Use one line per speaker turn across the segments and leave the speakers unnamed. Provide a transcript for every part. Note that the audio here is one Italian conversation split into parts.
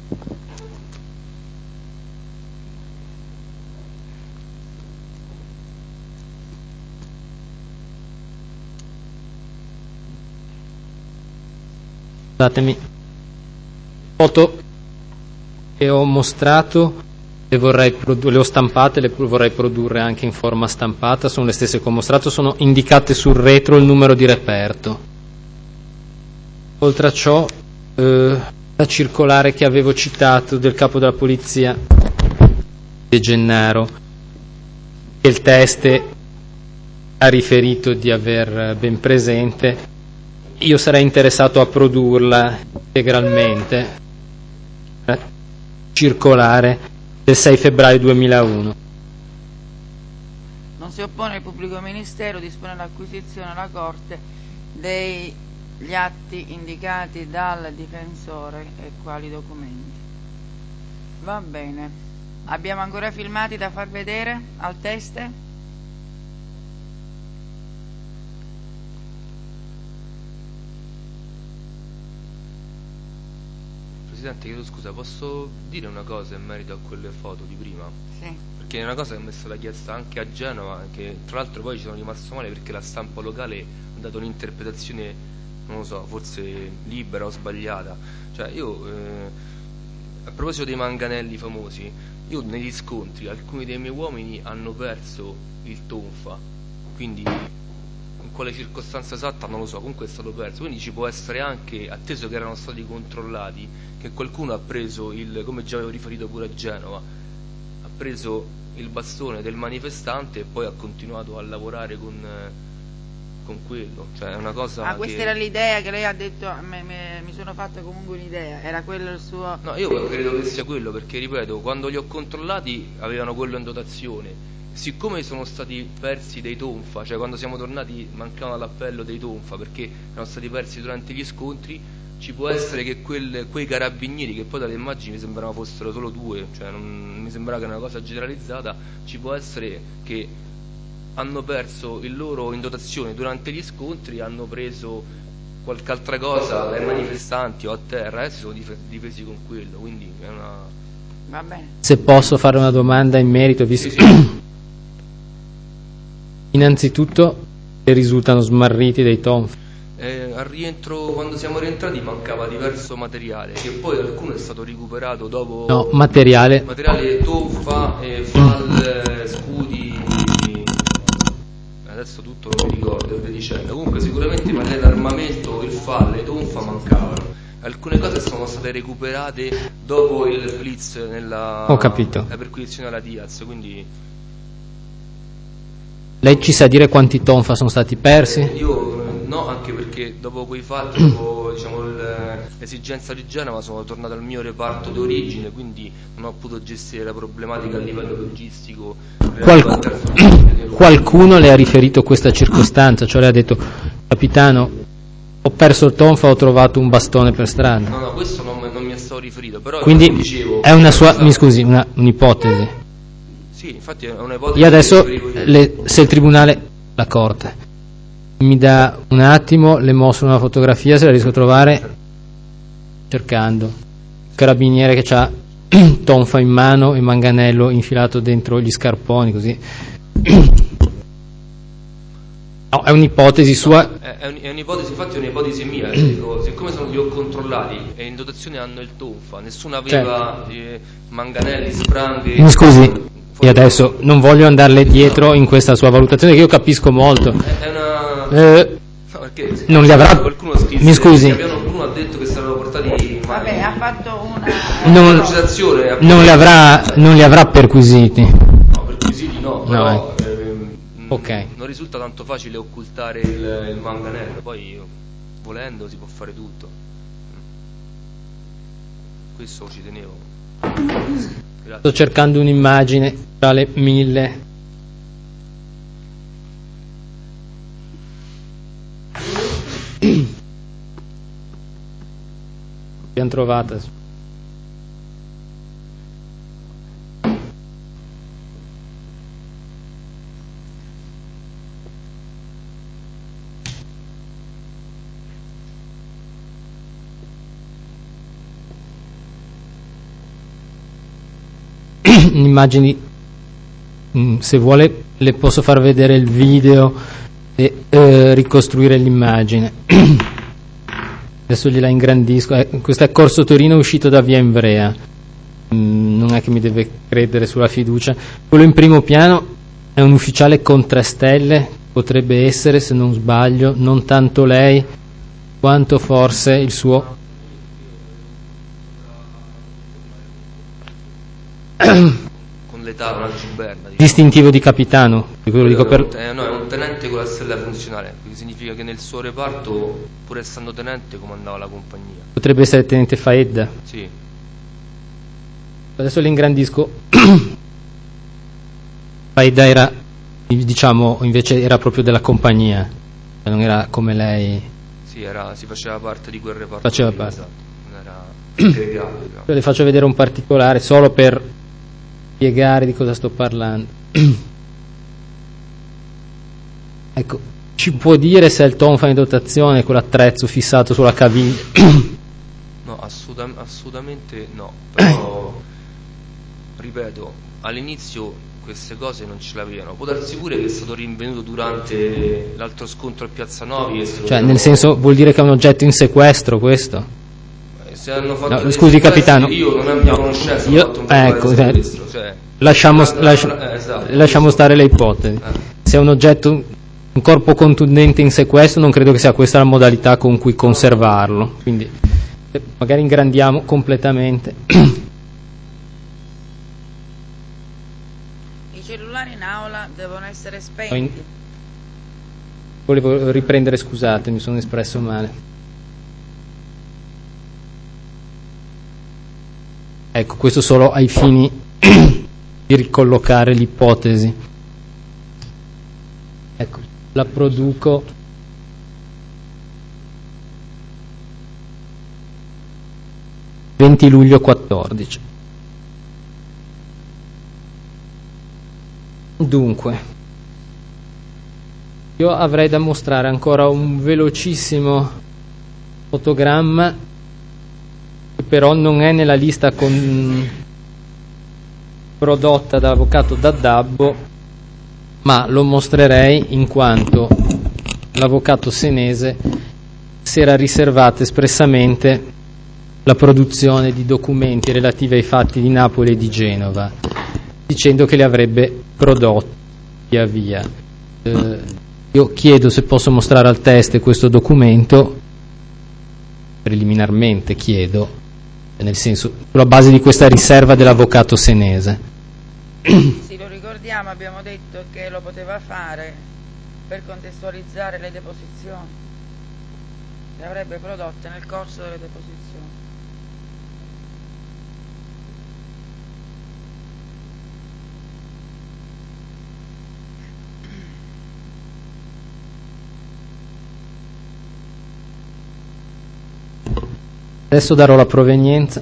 Scusatemi, foto che ho mostrato le ho stampate, le vorrei produrre anche in forma stampata, sono le stesse che ho mostrato, sono indicate sul retro il numero di reperto. Oltre a ciò, la circolare che avevo citato del capo della polizia De Gennaro, che il teste ha riferito di aver ben presente, io sarei interessato a produrla integralmente, circolare del 6 febbraio 2001.
Non si oppone il pubblico ministero, dispone l'acquisizione alla Corte degli atti indicati dal difensore e quali documenti. Va bene. Abbiamo ancora filmati da far vedere al teste?
Presidente, chiedo scusa, posso dire una cosa in merito a quelle foto di prima?
Sì.
Perché è una cosa che mi è stata chiesta anche a Genova, che tra l'altro poi ci sono rimasto male perché la stampa locale ha dato un'interpretazione, non lo so, forse libera o sbagliata. Cioè io, a proposito dei manganelli famosi, io negli scontri alcuni dei miei uomini hanno perso il tonfa, quindi in quale circostanza esatta non lo so, comunque è stato perso, quindi ci può essere anche, atteso che erano stati controllati, che qualcuno ha preso come già avevo riferito pure a Genova, ha preso il bastone del manifestante e poi ha continuato a lavorare con quello, cioè è una cosa
questa era l'idea che lei ha detto, mi sono fatta comunque un'idea, era quello il suo...
No, io credo che sia quello, perché ripeto, quando li ho controllati avevano quello in dotazione. Siccome sono stati persi dei tonfa, cioè quando siamo tornati mancava l'appello dei tonfa perché erano stati persi durante gli scontri, ci può essere che quei carabinieri, che poi dalle immagini mi sembrava fossero solo 2, cioè non mi sembrava che era una cosa generalizzata, ci può essere che hanno perso il loro in dotazione durante gli scontri, hanno preso qualche altra cosa dai manifestanti o a terra e si sono difesi con quello, quindi è una...
Va bene.
Se posso fare una domanda in merito, visto
Sì.
Innanzitutto risultano smarriti dei tonfi.
Al rientro, quando siamo rientrati, mancava diverso materiale, che poi alcuno è stato recuperato dopo.
No, materiale
tonfa, falle, scudi, adesso tutto non mi ricordo via dicendo. Comunque sicuramente materiale d'armamento, il falle, tonfa mancavano. Alcune cose sono state recuperate dopo il blitz
Ho capito.
la perquisizione alla Diaz, quindi
lei ci sa dire quanti tonfa sono stati persi?
Io no, anche perché dopo quei fatti, dopo diciamo, l'esigenza di Genova, sono tornato al mio reparto di origine, quindi non ho potuto gestire la problematica a livello logistico.
Qualcuno le ha riferito questa circostanza, cioè le ha detto: capitano, ho perso il tonfa, ho trovato un bastone per strada.
No, questo non mi è stato riferito, però
quindi
dicevo,
è una sua, mi scusi, un'ipotesi.
Sì, infatti è un'ipotesi.
Io adesso, se il tribunale, la Corte, mi dà un attimo, le mostro una fotografia, se la riesco a trovare, cercando. Carabiniere che ha tonfa in mano e manganello infilato dentro gli scarponi, così. No, è un'ipotesi sua.
No, è un'ipotesi, infatti è un'ipotesi mia, dico, siccome li ho controllati e in dotazione hanno il tonfa, nessuno aveva manganelli, spranghe.
Mi scusi, io adesso non voglio andarle dietro in questa sua valutazione, che io capisco molto.
È una... no, perché
non li avrà.
Qualcuno scrisse,
mi scusi.
Qualcuno ha detto che sarebbero portati.
Vabbè, ha fatto
una.
Non li avrà perquisiti.
No, perquisiti no, però
okay.
Non risulta tanto facile occultare il manganello, poi volendo si può fare tutto. Questo ci tenevo. Grazie.
Sto cercando un'immagine tra le 1000. L'abbiamo trovata. immagini, se vuole le posso far vedere il video e ricostruire l'immagine. Adesso gliela ingrandisco. Questo è Corso Torino uscito da via Ivrea. Non è che mi deve credere sulla fiducia. Quello in primo piano è un ufficiale con 3 stelle, potrebbe essere, se non sbaglio, non tanto lei quanto forse il suo
con l'età, una ciberna, diciamo.
distintivo di capitano.
No, è un tenente con la stella funzionale, quindi significa che nel suo reparto, pur essendo tenente, comandava la compagnia.
Potrebbe essere il tenente Faedda.
Sì.
Adesso l'ingrandisco. Faedda era, diciamo, invece era proprio della compagnia, non era come lei.
Sì, si faceva parte di quel reparto.
Faceva parte.
Esatto. Non era segregato, diciamo.
Le faccio vedere un particolare solo per spiegare di cosa sto parlando. Ecco, ci può dire se il tonfa in dotazione, quell'attrezzo fissato sulla caviglia?
No, assolutamente no. Però, ripeto, all'inizio queste cose non ce l'avevano. Può darsi pure che è stato rinvenuto durante l'altro scontro a Piazza Novi.
Cioè, nel senso, vuol dire che è un oggetto in sequestro questo?
Se hanno fatto
No, scusi capitano,
io non abbia conoscenza, ho fatto un
ecco,
cioè,
lasciamo
esatto.
stare le ipotesi. Se è un oggetto, un corpo contundente in sequestro, non credo che sia questa la modalità con cui conservarlo, quindi magari ingrandiamo completamente.
I cellulari in aula devono essere spenti.
Volevo riprendere, scusate, mi sono espresso male. Ecco, questo solo ai fini di ricollocare l'ipotesi. Ecco, la produco. «20 luglio 14». Dunque, io avrei da mostrare ancora un velocissimo fotogramma che però non è nella lista prodotta dall'avvocato D'Addabbo, ma lo mostrerei in quanto l'avvocato senese si era riservato espressamente la produzione di documenti relativi ai fatti di Napoli e di Genova, dicendo che li avrebbe prodotti via via. Io chiedo se posso mostrare al teste questo documento, preliminarmente chiedo, nel senso, sulla base di questa riserva dell'avvocato senese.
Sì, lo ricordiamo, abbiamo detto che lo poteva fare per contestualizzare le deposizioni, le avrebbe prodotte nel corso delle deposizioni.
Adesso darò la provenienza.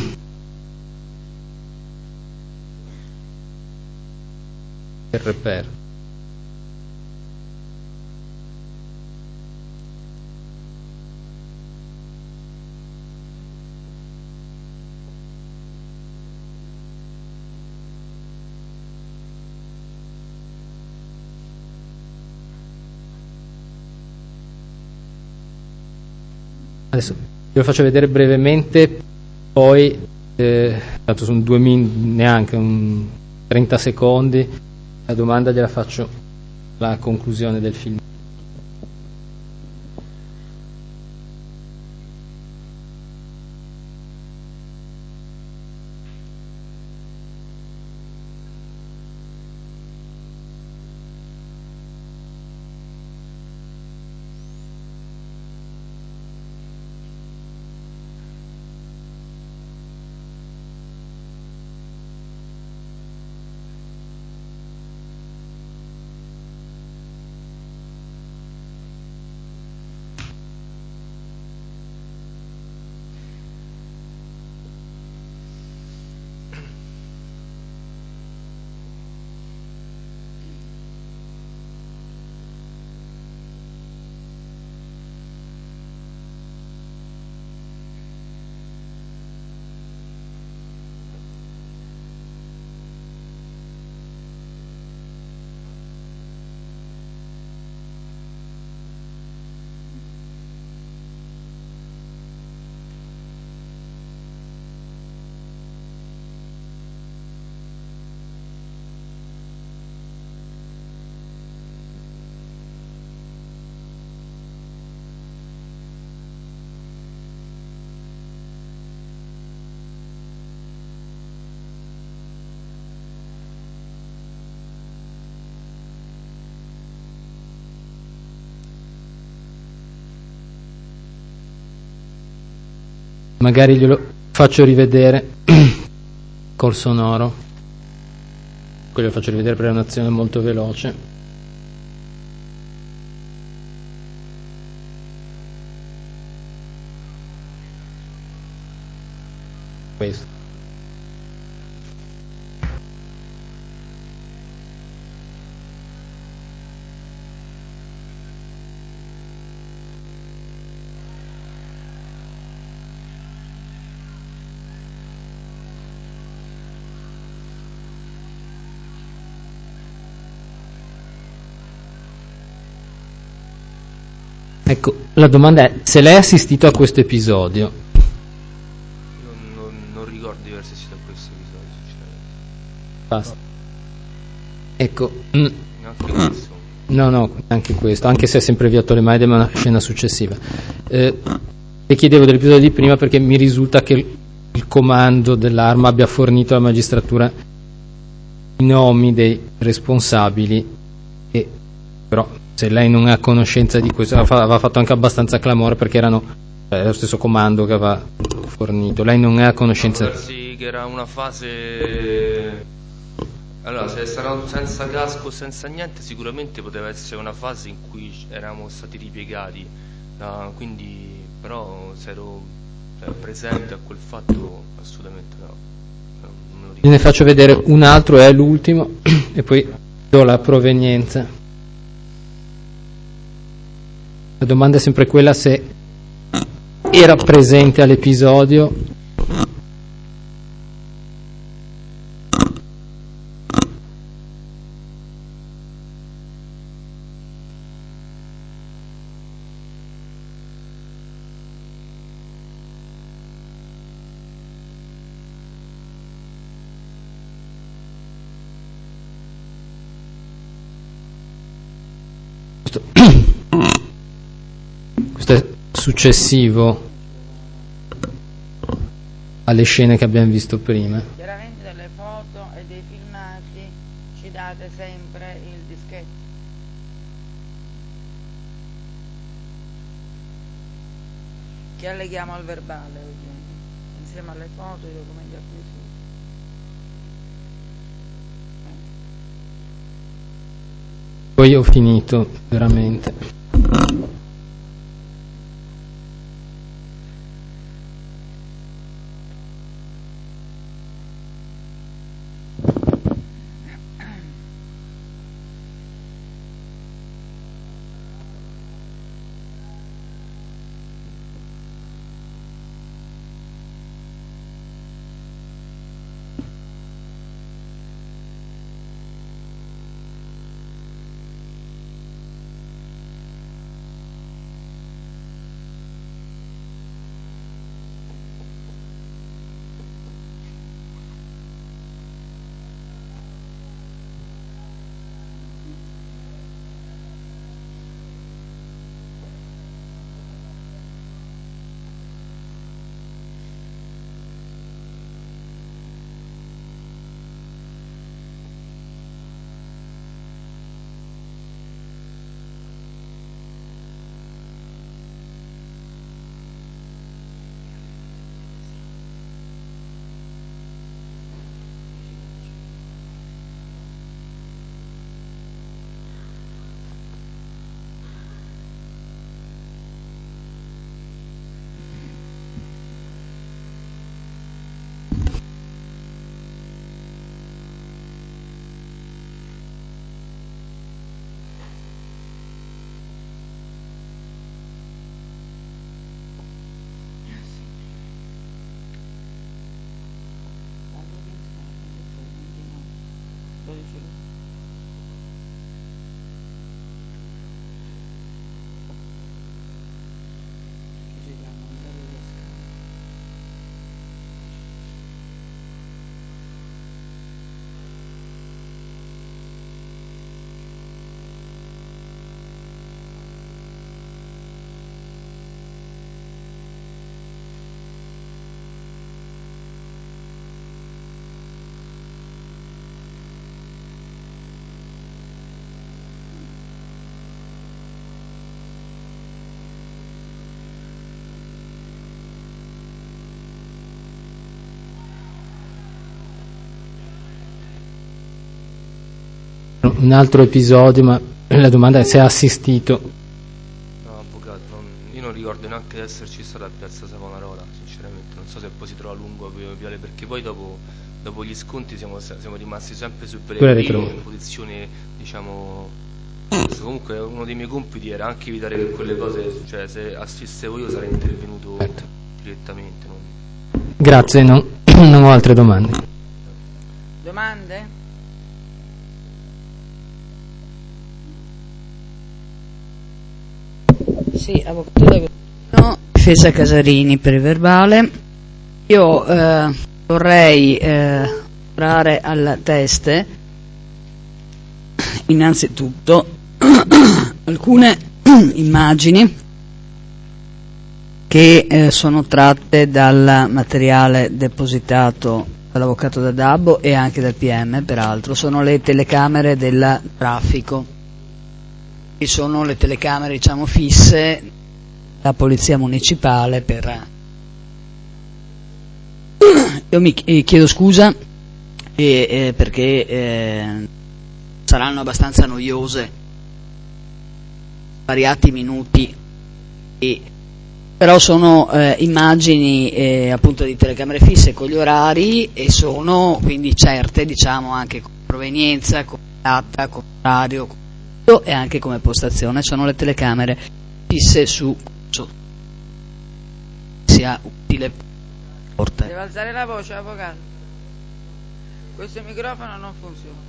Per. Adesso ve lo faccio vedere brevemente, poi tanto sono 2 minuti, neanche 30 secondi, la domanda gliela faccio alla conclusione del film. magari glielo faccio rivedere col sonoro, quello lo faccio rivedere per un'azione molto veloce. Questo. Ecco, la domanda è: se lei ha assistito a questo episodio?
Io non ricordo di aver assistito a questo episodio, sinceramente.
Basta. Ecco.
Neanche questo.
No, anche questo, anche se è sempre via Tolemide, ma è una scena successiva. Le chiedevo dell'episodio di prima perché mi risulta che il comando dell'arma abbia fornito alla magistratura i nomi dei responsabili, e però se lei non è a conoscenza di questo, aveva fatto anche abbastanza clamore perché erano lo stesso comando che aveva fornito. Lei non è a conoscenza.
Può darsi che era una fase. Allora, se sarà senza casco, senza niente, sicuramente poteva essere una fase in cui eravamo stati ripiegati, quindi però se ero presente a quel fatto, assolutamente no.
Ne faccio vedere un altro, è l'ultimo, e poi do la provenienza. La domanda è sempre quella: se era presente all'episodio. Questo è successivo alle scene che abbiamo visto prima.
Chiaramente delle foto e dei filmati ci date sempre il dischetto. Che alleghiamo al verbale, ovviamente, insieme alle foto e ai documenti acquisiti.
Poi ho finito, veramente. un altro episodio, ma la domanda è se ha assistito.
No, avvocato, io non ricordo neanche di esserci stato a Piazza Savonarola, sinceramente, non so se poi si trova lungo Viale, perché poi dopo gli scontri siamo rimasti sempre su Pellegrino, in posizione, diciamo, comunque uno dei miei compiti era anche evitare che quelle cose, cioè se assistevo io sarei intervenuto direttamente.
Grazie, non ho altre domande.
Domande?
Sì, avvocato da difesa Casarini per il verbale. Io vorrei parlare al teste innanzitutto alcune immagini che sono tratte dal materiale depositato dall'avvocato da Dabbo e anche dal PM, peraltro. Sono le telecamere del traffico, che sono le telecamere, diciamo, fisse della polizia municipale. Io mi chiedo scusa perché saranno abbastanza noiose, svariati minuti, però sono immagini appunto di telecamere fisse con gli orari, e sono quindi certe, diciamo, anche come provenienza, come data, come orario, e anche come postazione. Sono le telecamere fisse su sia utile.
Deve alzare la voce, avvocato. Questo microfono non funziona.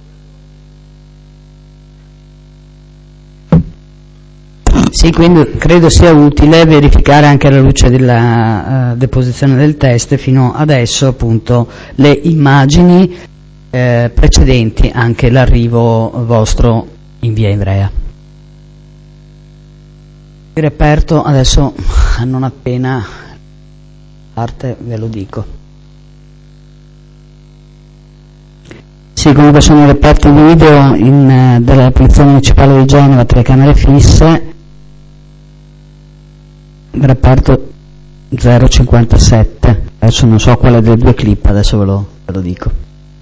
Sì, quindi credo sia utile verificare, anche alla luce della deposizione del test fino adesso, appunto, le immagini precedenti anche l'arrivo vostro in via Ivrea. Il reperto adesso, non appena parte, ve lo dico. Sì, comunque sono i reperti video della Polizia Municipale di Genova, telecamere fisse, reperto 057. Adesso non so quale delle due clip, adesso ve lo dico.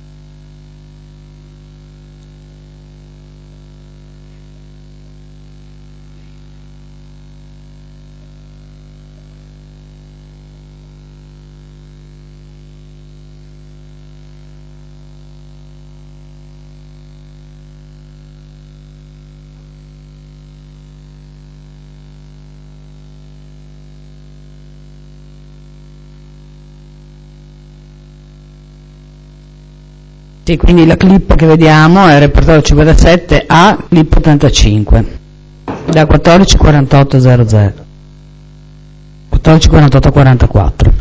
Sì, quindi la clip che vediamo è il repertorio 57 a clip 85 da 14:48:00 14:48:44.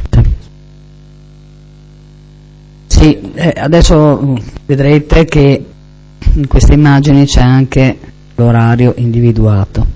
Sì, adesso vedrete che in queste immagini c'è anche l'orario individuato.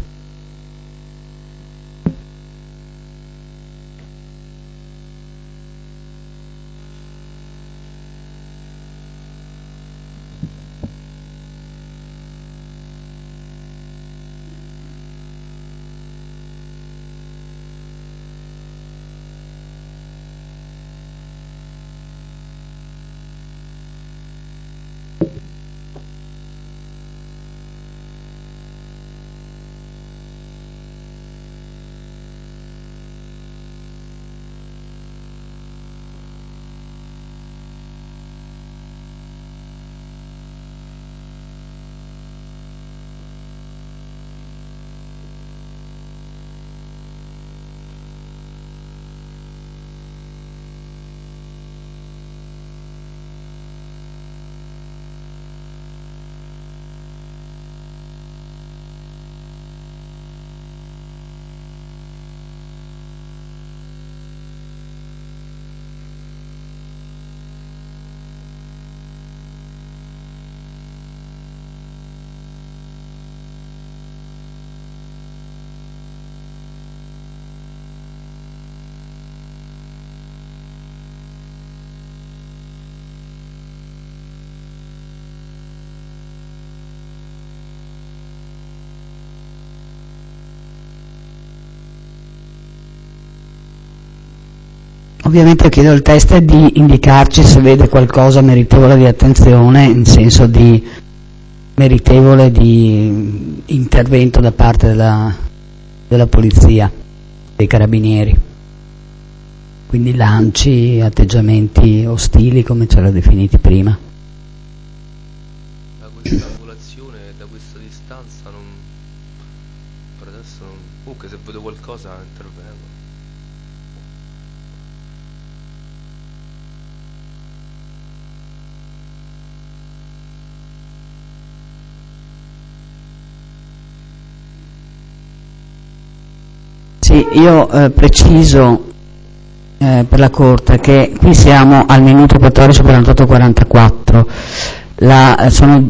Ovviamente chiedo al test di indicarci se vede qualcosa meritevole di attenzione, in senso di meritevole di intervento da parte della polizia, dei carabinieri. Quindi lanci, atteggiamenti ostili, come ce l'ha definiti prima.
Da questa angolazione, da questa distanza, per adesso non... Comunque se vedo qualcosa intervengo.
Sì, io preciso per la Corte che qui siamo al minuto 14:48:44, sono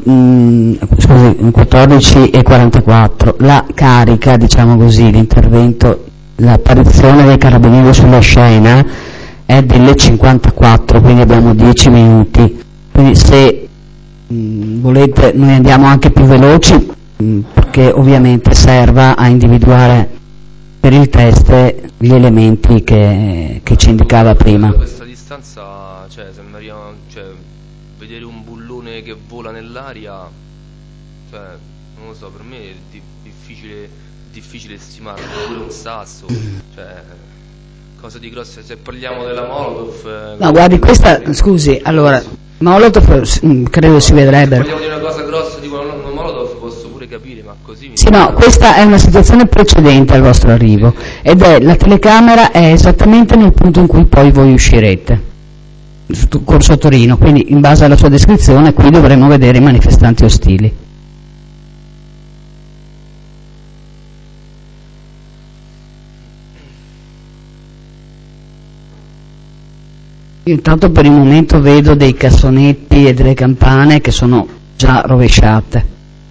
14:44, la carica, diciamo così, l'intervento, l'apparizione dei carabinieri sulla scena è delle 54, quindi abbiamo 10 minuti, quindi se volete noi andiamo anche più veloci, perché ovviamente serva a individuare per il test gli elementi che ci indicava prima.
Da questa distanza, sembra, vedere un bullone che vola nell'aria, non lo so, per me è difficile stimarlo, pure un sasso, cose di grosse, se parliamo della Molotov...
No, guardi, questa, scusi, allora, Molotov credo si vedrebbero.
Se parliamo di una cosa grossa, tipo una Molotov, posso pure capire, ma così...
Sì, no, questa è una situazione precedente al vostro arrivo, ed è, la telecamera è esattamente nel punto in cui poi voi uscirete, su Corso Torino, quindi in base alla sua descrizione qui dovremo vedere i manifestanti ostili. Io intanto per il momento vedo dei cassonetti e delle campane che sono già rovesciate.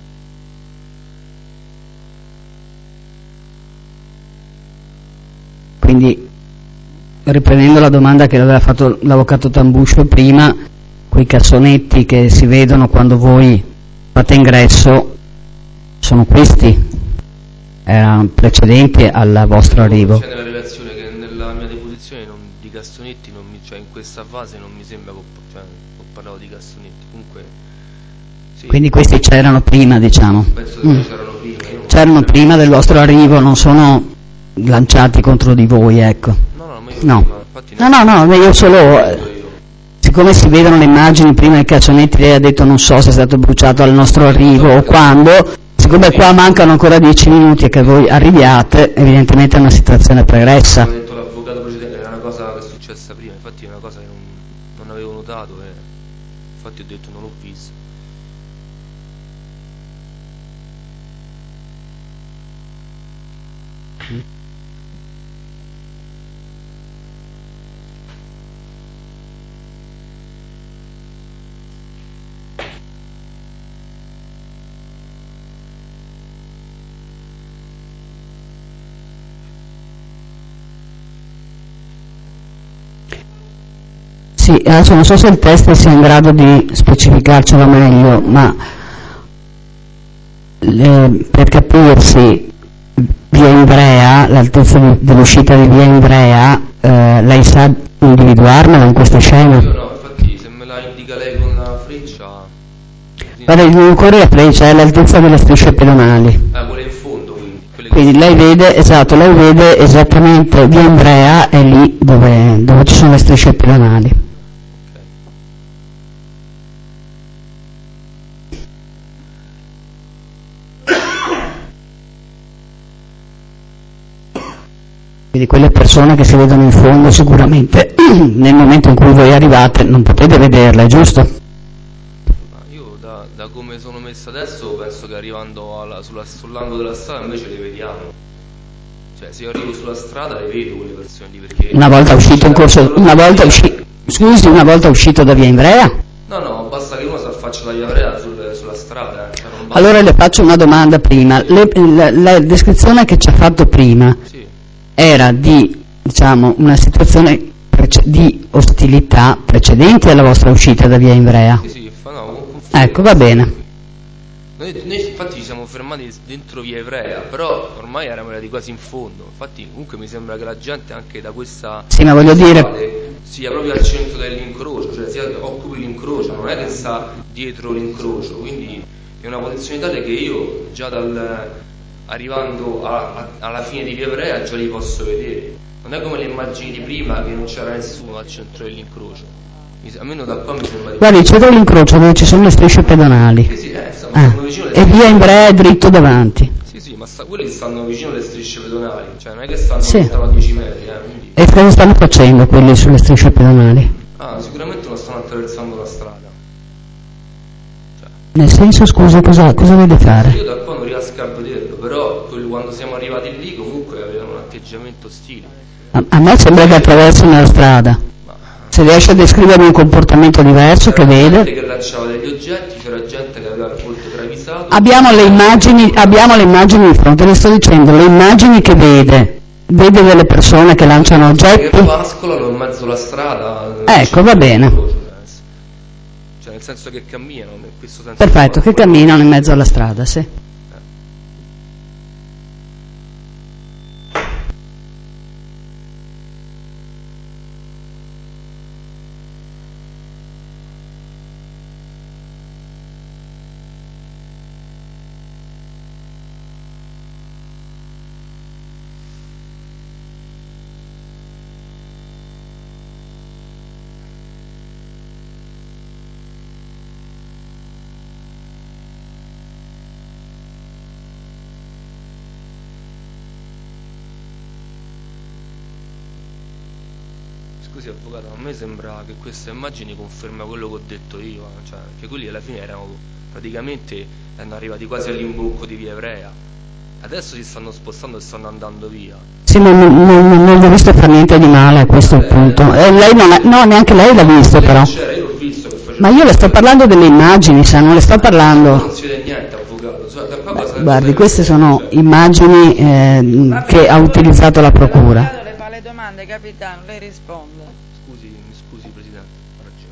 Quindi, riprendendo la domanda che aveva fatto l'avvocato Tambuscio prima, quei cassonetti che si vedono quando voi fate ingresso sono questi, erano precedenti al vostro arrivo.
C'è nella relazione che nella mia deposizione di cassonetti, in questa fase non mi sembra che ho parlato di cassonetti, comunque... Sì.
Quindi questi c'erano prima, diciamo.
Penso che c'erano prima.
C'erano prima del vostro arrivo, non sono lanciati contro di voi, ecco.
No.
No, io solo... Siccome si vedono le immagini prima dei cassonetti, lei ha detto non so se è stato bruciato al nostro arrivo o quando, siccome qua mancano ancora 10 minuti e che voi arriviate, evidentemente è una situazione pregressa.
Come ha detto l'avvocato precedente, era una cosa che è successa prima, infatti è una cosa che non avevo notato e infatti ho detto non l'ho visto.
Sì, adesso non so se il test sia in grado di specificarcelo meglio, ma per capirsi, via Ivrea, l'altezza dell'uscita di via Ivrea, lei sa individuarmela in questa scena?
Io no, infatti se me la indica lei con la freccia...
Guarda, non occorre la freccia, è l'altezza delle strisce pedonali.
Quella in fondo, quindi.
Quindi lei vede, esatto, lei vede esattamente via Ivrea è lì dove ci sono le strisce pedonali. Quindi quelle persone che si vedono in fondo sicuramente nel momento in cui voi arrivate non potete vederle, giusto?
Io da come sono messo adesso penso che arrivando sull'angolo della strada invece le vediamo. Cioè se io arrivo sulla strada le vedo quelle persone lì perché...
Una volta uscito in corso... Scusi, una volta uscito da via Ivrea?
No, basta che uno si affaccia da via Ivrea sulla strada.
Allora le faccio una domanda prima. La descrizione che ci ha fatto prima...
Sì.
Era di, diciamo, una situazione di ostilità precedente alla vostra uscita da via Ivrea?
Sì,
ecco, va bene.
Noi infatti ci siamo fermati dentro via Ivrea, però ormai eravamo arrivati quasi in fondo. Infatti comunque mi sembra che la gente anche da questa...
Sì, ma voglio dire...
sia proprio al centro dell'incrocio, cioè occupi l'incrocio, non è che sta dietro l'incrocio, quindi è una posizione tale che io già arrivando alla fine di Via Ivrea già li posso vedere. Non è come le immagini di prima che non c'era nessuno al centro dell'incrocio. Almeno da qua mi sembra di...
Guardi, il centro dell'incrocio dove ci sono le strisce pedonali.
Sì, stanno vicino alle
e Via Ivrea è dritto davanti.
Sì, ma quelli stanno vicino alle strisce pedonali, cioè non è che stanno a 10 metri. Quindi...
E cosa stanno facendo quelli sulle strisce pedonali?
Sicuramente non stanno attraversando la strada.
Nel senso, scusa, cosa deve fare?
Io da qua non riesco a vederlo, però quando siamo arrivati lì comunque avevano un atteggiamento ostile.
A me sembra che attraversino la strada. Se riesce a descrivermi un comportamento diverso che vede.
C'era gente che lanciava degli oggetti, c'era gente che aveva il volto travisato.
Abbiamo le immagini di fronte, le sto dicendo, le immagini che vede delle persone che lanciano oggetti.
Che pascolano in mezzo alla strada.
Ecco, va bene.
Cioè nel senso che camminano, in questo senso.
Perfetto, che camminano in mezzo alla strada, sì.
Scusi avvocato, a me sembra che queste immagini conferma quello che ho detto io, cioè che quelli alla fine erano arrivati quasi all'imbocco di Via Ivrea, adesso si stanno spostando e stanno andando via.
Sì, ma non ho visto fare niente di male a questo punto. Lei no, neanche lei l'ha visto però.
Io l'ho visto che faceva.
Ma io le sto parlando delle immagini, sa, non le sto parlando.
Non si vede niente avvocato,
Guardi, queste sono immagini che ha utilizzato la procura.
Le fa le domande, capitano, lei risponde.
Mi scusi Presidente, ha ragione.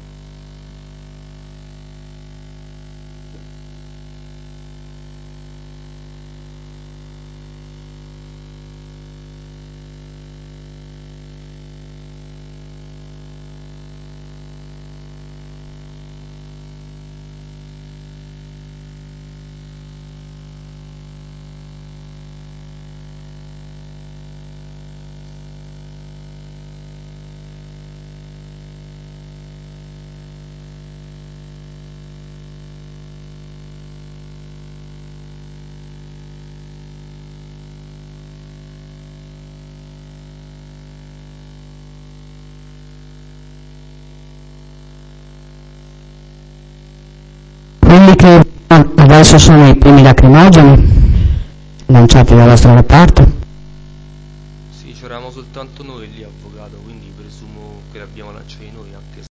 Quelli che adesso sono i primi lacrimogeni lanciati dal vostro reparto?
Sì, c'eravamo soltanto noi lì avvocato, quindi presumo che li abbiamo lanciati noi anche se